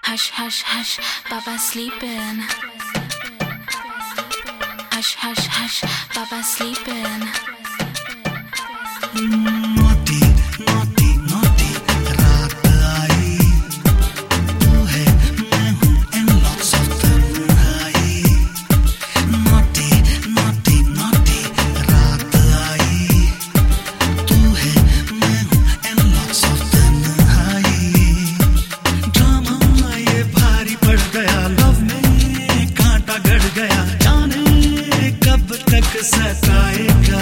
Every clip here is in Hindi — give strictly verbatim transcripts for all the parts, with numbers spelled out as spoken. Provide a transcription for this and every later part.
Hush, hush, hush, Baba sleeping. Hush, hush, hush, Baba sleeping. Naughty, naughty, naughty, रात आई, तू है मैं हूँ and lots of तन्हाई. Naughty, naughty, naughty, रात आई, तू है मैं हूँ and lots of तन्हाई. ड्रामा ये भारी पड़ गया, love में कांटा गड़ गया, जाने कब तक सताएगा.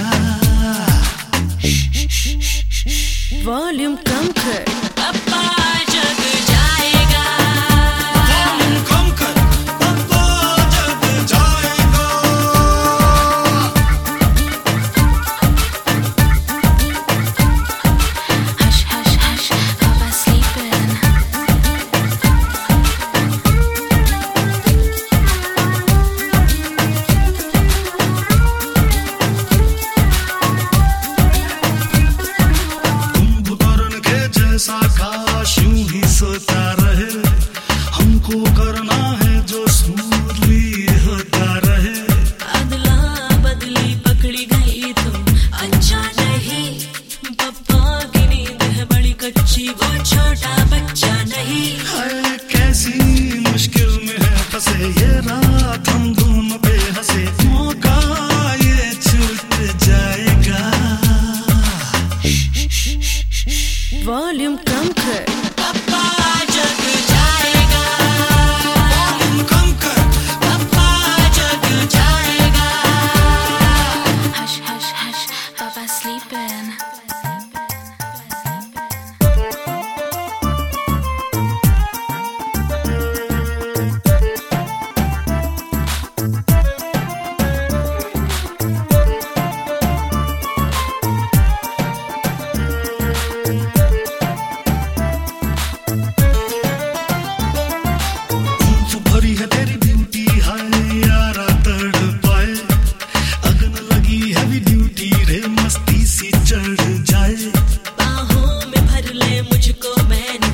वॉल्यूम कम कर, पापा जग जाएगा. वॉल्यूम कम कर, पापा जग जाएगा. Hush, hush, hush, Baba sleeping. Kumbhakarna के जैसा काश यूं ही सोता रहे, हमको करना है जो स्मूथली होता रहे. अदला बदली पकड़ी गई तो अच्छा नहीं. पप्पा की नींद है बड़ी कच्ची, वो छोटा बच्चा नहीं. हाय कैसी मुश्किल में है फंसे, ये रात हम दोनों पे हंसे, मौका ये छूट जाएगा. वॉल्यूम कम कर, पापा जग जाएगा. वॉल्यूम कम कर, पापा जग जाएगा. Hush, hush, hush, Baba sleeping. भरी है तेरी ब्यूटी, हाय यारा तड़पाए, अगन लगी हैवी ड्यूटी रे, मस्ती सी चढ़ जाए. बाहों में भर ले मुझको, मैंने